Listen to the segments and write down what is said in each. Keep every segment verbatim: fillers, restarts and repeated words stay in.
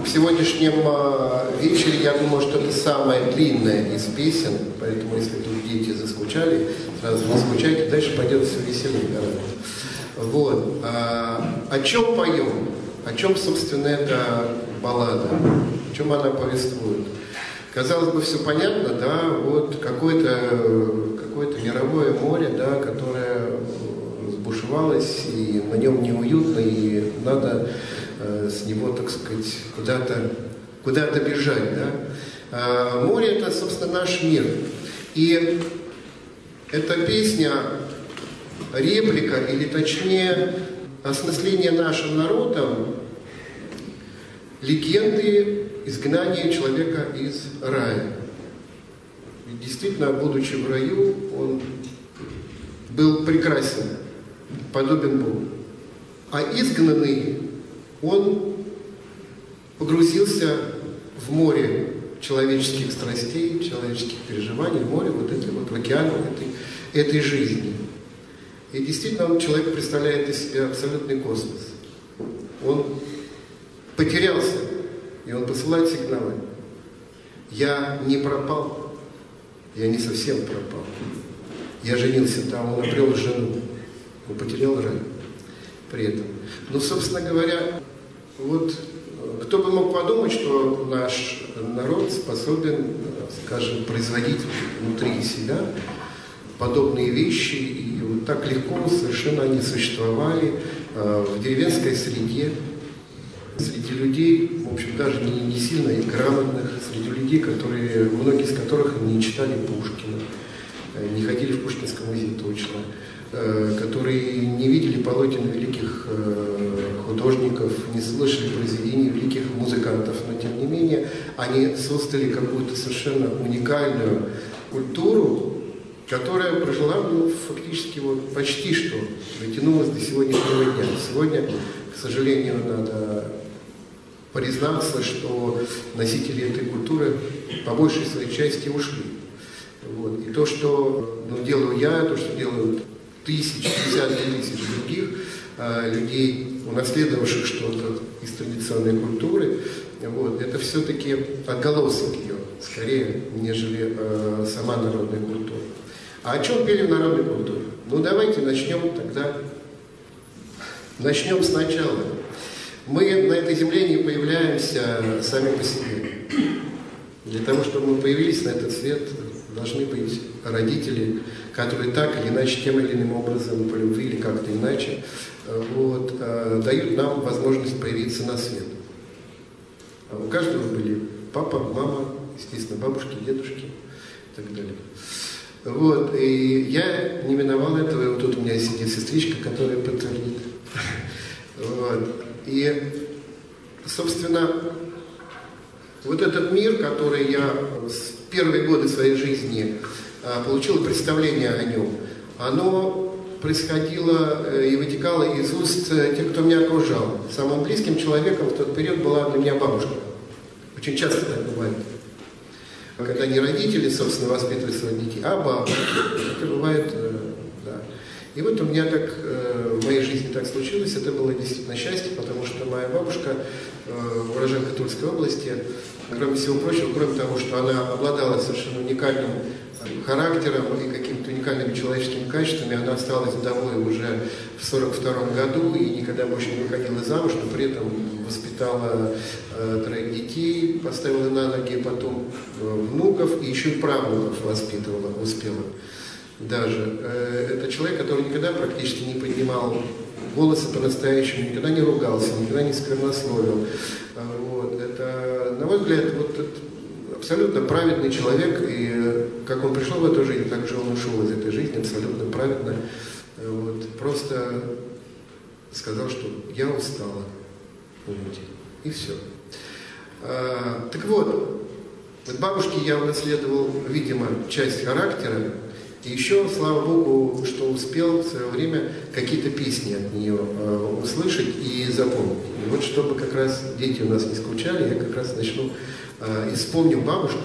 В сегодняшнем вечере, я думаю, что это самая длинная из песен, поэтому если тут дети заскучали, сразу не скучайте, дальше пойдет все веселее гораздо. Вот. А, о чем поем? О чем, собственно, эта баллада? О чем она повествует? Казалось бы, все понятно, да, вот какое-то какое-то мировое море, да, которое разбушевалось, и на нем неуютно, и надо э, с него, так сказать, куда-то куда-то бежать, да. А море — это, собственно, наш мир. И эта песня — реплика, или точнее, осмысление нашим народом легенды изгнания человека из рая. Ведь действительно, будучи в раю, он был прекрасен, подобен Богу. А изгнанный, он погрузился в море человеческих страстей, человеческих переживаний, в море вот этой вот, в океан этой, этой жизни. И действительно, он, человек представляет из себя абсолютный космос. Он потерялся, и он посылает сигналы. Я не пропал, я не совсем пропал. Я женился там, он обрел жену, он потерял рай при этом. Но, собственно говоря, вот кто бы мог подумать, что наш народ способен, скажем, производить внутри себя подобные вещи, и вот так легко совершенно они существовали в деревенской среде, среди людей, в общем, даже не, не сильно и грамотных, среди людей, которые, многие из которых не читали Пушкина, не ходили в Пушкинский музей точно, которые не видели полотен великих художников, не слышали произведений великих музыкантов, но тем не менее они создали какую-то совершенно уникальную культуру, которая прожила, ну, фактически вот почти что дотянулась до сегодняшнего дня. Сегодня, к сожалению, надо признаться, что носители этой культуры по большей своей части ушли. Вот. И то, что, ну, делаю я, то, что делают тысячи, десятки тысяч других э, людей, унаследовавших что-то из традиционной культуры, вот, это все-таки отголосок ее, скорее, нежели э, сама народная культура. А о чем пели в народной культуре? Ну, давайте начнем тогда, начнем сначала. Мы на этой земле не появляемся сами по себе. Для того, чтобы мы появились на этот свет, должны быть родители, которые так или иначе, тем или иным образом, по любви или как-то иначе, вот, дают нам возможность появиться на свет. У каждого были папа, мама, естественно, бабушки, дедушки и так далее. Вот, и я не миновал этого, и вот тут у меня сидит сестричка, которая подтвердит. Вот. И, собственно, вот этот мир, который я с первые годы своей жизни а, получил представление о нем, оно происходило и вытекало из уст тех, кто меня окружал. Самым близким человеком в тот период была для меня бабушка. Очень часто так бывает. Когда не родители, собственно, воспитывают своих детей, а бабушка. Это бывает, да. И вот у меня так, в моей жизни так случилось, это было действительно счастье, потому что моя бабушка, уроженка Тульской области, кроме всего прочего, кроме того, что она обладала совершенно уникальным характером и какими-то уникальными человеческими качествами, она осталась вдовой уже в сорок втором году и никогда больше не выходила замуж, но при этом воспитала э, троих детей, поставила на ноги потом э, внуков и еще и правнуков воспитывала, успела даже. Э, это человек, который никогда практически не поднимал голоса по-настоящему, никогда не ругался, никогда не сквернословил. Э, вот. Это, на мой взгляд, вот это абсолютно праведный человек, и как он пришел в эту жизнь, так же он ушел из этой жизни абсолютно праведно. Вот. Просто сказал, что я устала. И все. А, так вот, от бабушки я унаследовал, видимо, часть характера, и еще, слава Богу, что успел в свое время какие-то песни от нее а, услышать и запомнить. И вот чтобы как раз дети у нас не скучали, я как раз начну а, и вспомню бабушку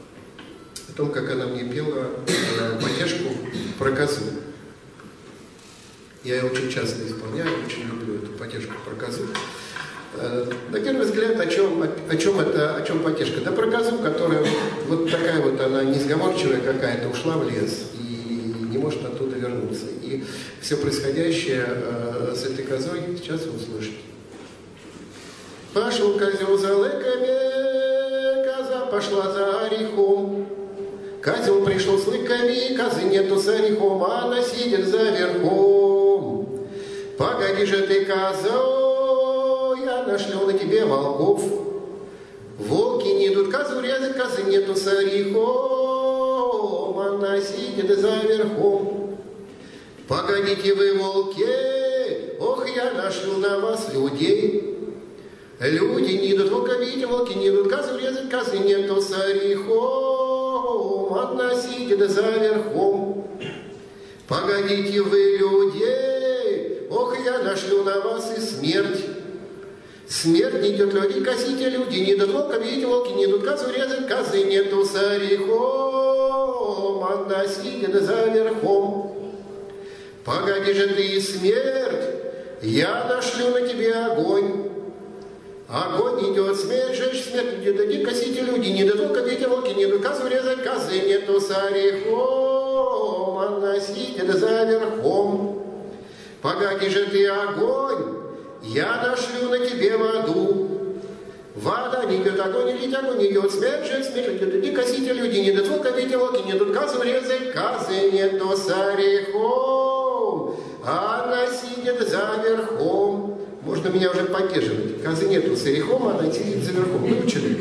о том, как она мне пела а, потешку про козу. Я ее очень часто исполняю, очень люблю эту потешку про козу. На первый взгляд, о чем, о, о чем это, о чем потешка? Да про козу, которая вот такая вот, она несговорчивая какая-то, ушла в лес и не может оттуда вернуться. И все происходящее э, с этой козой сейчас вы услышите. Пошел козел за лыками, коза пошла за орехом. Козел пришел с лыками, козы нету с орехом, а она сидит за верхом. Погоди же ты, коза, я нашлю на тебе волков. Волки не идут козу резать, козы нету с орехом, она сидит за верхом. Погодите вы, волки, ох, я нашлю на вас людей. Люди не идут, волка видите, волки не идут козу резать, козы нету с орехом, одна сидит за верхом. Погодите вы, люди, ох, я нашлю на вас и смерть. Смерть не идет, люди, косите, люди не идут, волка видите, волки не идут козу резать, козы нету с орехом, одна сидит за верхом. Погоди же ты и смерть, я нашлю на тебе огонь. Огонь идет, смерть, жечь, смерть идет, иди косите, люди не идут, волка видите, волки не идут козу резать, козы нету с орехом, она сидит за верхом. Погоди же ты, огонь, я нашлю на тебе воду. Вода не идет, огонь идет, огонь идет, смерть, жечь, смерть идет, иди косите, люди не идут, волка видите, волки не идут козу резать, козы нету с орехом, она сидит за верхом. Можно меня уже поддерживать. Козы нету с орехом, она сидит за верхом. Выучили?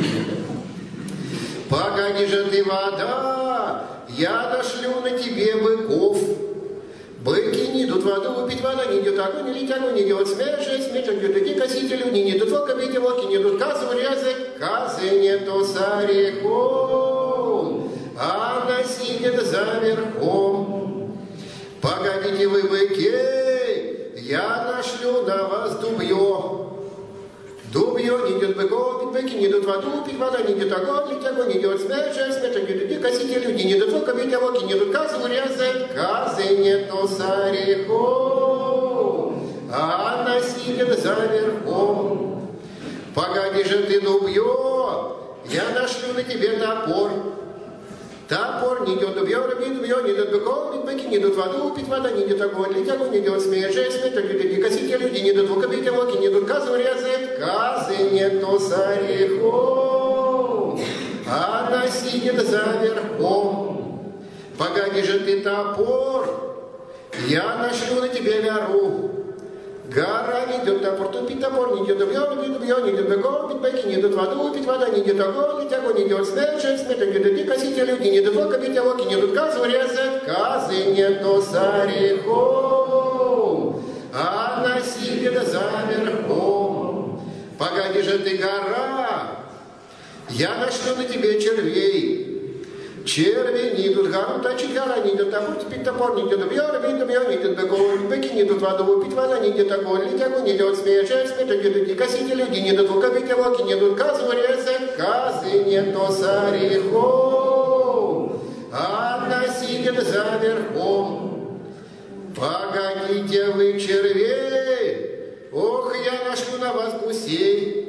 Погоди же ты, вода, я нашлю на тебе быков. Быки не идут воду выпить, вода не идет, огонь не идет, огонь не идет, смерть, жесть, смерть идет, иди косите, люди не идут, волка видите, волки не идут, козу резать, козы нету с орехом, она сидит за верхом. Погодите вы, быки, я нашлю на вас дубье. Дубье не идет быков, пить быки не идут воду, пить вода не идет, огонь, лить огонь не идет, смерть, жесть, смерть идет, иди косите, люди не идут, волка видите, волки не идут, козу резать, козы нету с орехом, а она сидит за верхом. Погоди же ты, дубье, я нашлю на тебе топор. Топор не идет, дубье, рубит, дубье, не идет быков, пить быки, не идут воду, пить вода, не идет огонь, лить огонь, не идет, смерть, жесть, смерть идет, иди косите, люди не идут, волка видите, волки не идут, козу резать, козы нету с орехом, она сидит за верхом. Погоди же ты, топор, я нашлю на тебе гору. Гора не идет, топор, тупит топор, не идет, дубье, рубит, дубье, не идет быков, пить быки, не идут воду, пить вода, не идет огонь, лить огонь, не идет, смерть, жесть, смерть идет, иди косите, люди не идут, волка видите, волки не идут, козу резать, козы нету с орехом, она сидит за верхом. Погоди же ты, гора, я нашлю на тебе червей. Черви не идут, гору точить, гора не идет, топор, пить топор, не идет, дубье, рубит, дубье, не идет, быков, быки не идут, воду, пить вода, не идет, огонь, лить огонь, не идет, смерть, жесть, смерть идет, иди косите, люди не идут, волка видите, волки не идут, козу резать, козы нету с орехом, она сидит за верхом. Погодите вы, червей, ох, я нашлю на вас гусей.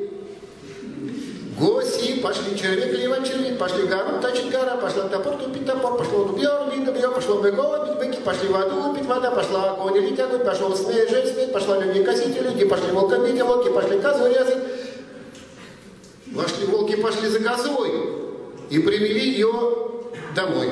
Гуси пошли черви клевать черви, пошли гору точить гора, пошла топор тупить топор, пошло дубье рубить дубье, пошло быков бить быки, пошли воду пить вода, пошла огонь лить огонь, пошел смерть жесть смерть, пошла люди косить люди, пошли волка бить волки, пошли козу резать. Пошли волки, пошли за козой и привели ее домой.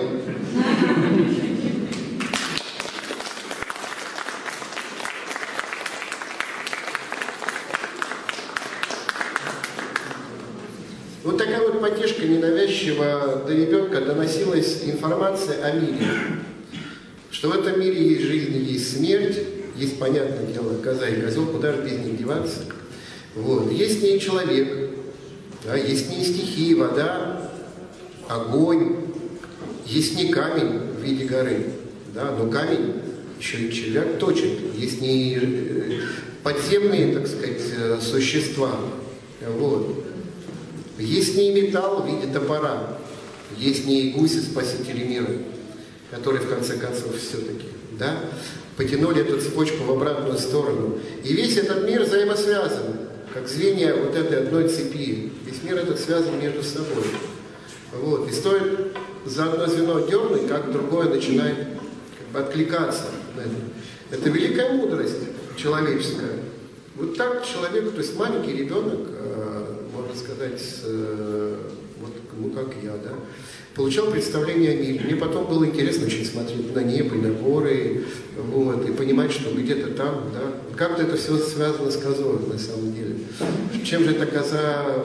Вот такая вот потешка ненавязчиво до ребенка доносилась информация о мире. Что в этом мире есть жизнь, есть смерть, есть, понятное дело, коза и козел, куда же без них деваться. Вот. Есть в ней человек, да, есть в ней стихии, вода, огонь, есть в ней камень в виде горы, да, но камень еще и червяк точит, есть в ней подземные, так сказать, существа. Вот. Есть в ней металл в виде топора, есть в ней гуси, спасители мира, которые в конце концов все-таки, да, потянули эту цепочку в обратную сторону. И весь этот мир взаимосвязан. как звенья вот этой одной цепи. Весь мир этот связан между собой. Вот. И стоит за одно звено дернуть, как другое начинает как бы откликаться на это. Это великая мудрость человеческая. Вот так человек, то есть маленький ребенок, можно сказать, вот, ну как я, да, получал представление о мире. Мне потом было интересно очень смотреть на небо и на горы, вот, и понимать, что где-то там, да, как-то это все связано с козой на самом деле. Чем же эта коза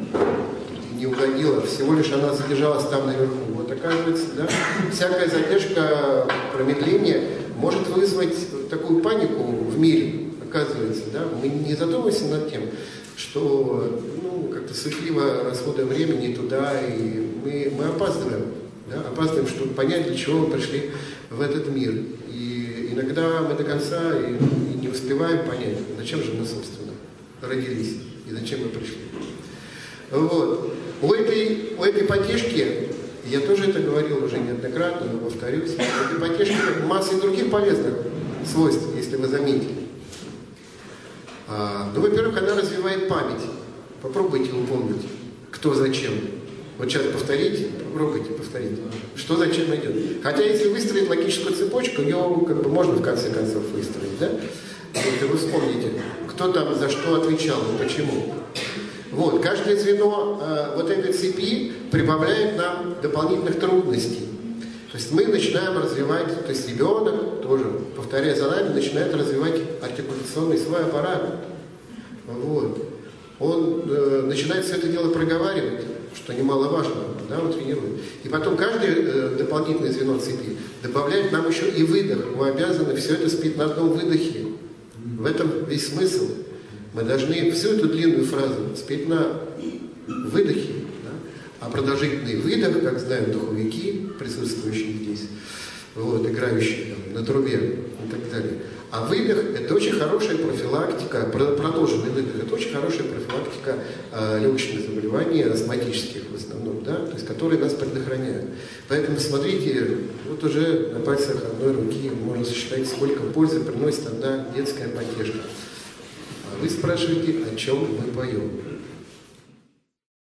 не угодила? Всего лишь она задержалась там наверху. Вот оказывается, да, всякая задержка, промедление может вызвать такую панику в мире. Оказывается, да, мы не задумываемся над тем, что, ну, как-то суетливо расходуем времени туда, и мы, мы опаздываем, да, опаздываем, чтобы понять, для чего мы пришли в этот мир. И иногда мы до конца и, и не успеваем понять, зачем же мы, собственно, родились, и зачем мы пришли. Вот. У этой, у этой потешки, я тоже это говорил уже неоднократно, но повторюсь, у этой потешки масса и других полезных свойств, если вы заметили. А, ну, во-первых, она развивает память. Попробуйте упомнить, кто зачем. Вот сейчас повторите, попробуйте повторить. Что зачем идет. Хотя, если выстроить логическую цепочку, ее как бы можно в конце концов выстроить, да? Вот, вы вспомните, кто там за что отвечал и почему. Вот, каждое звено э, вот этой цепи прибавляет нам дополнительных трудностей. То есть мы начинаем развивать, то есть ребенок тоже, повторяя за нами, начинает развивать артикуляционный свой аппарат. Вот. Он э, начинает все это дело проговаривать, что немаловажно, да, он тренирует. И потом каждое э, дополнительное звено цепи добавляет нам еще и выдох. Мы обязаны все это спеть на одном выдохе. В этом весь смысл. Мы должны всю эту длинную фразу спеть на выдохе. А продолжительный выдох, как знают духовики, присутствующие здесь, вот, играющие там, на трубе и так далее. А выдох – это очень хорошая профилактика, продолженный выдох – это очень хорошая профилактика э, легочных заболеваний, астматических в основном, да, то есть, которые нас предохраняют. Поэтому смотрите, вот уже на пальцах одной руки можно сосчитать, сколько пользы приносит одна детская потешка. А вы спрашиваете, о чем мы поем.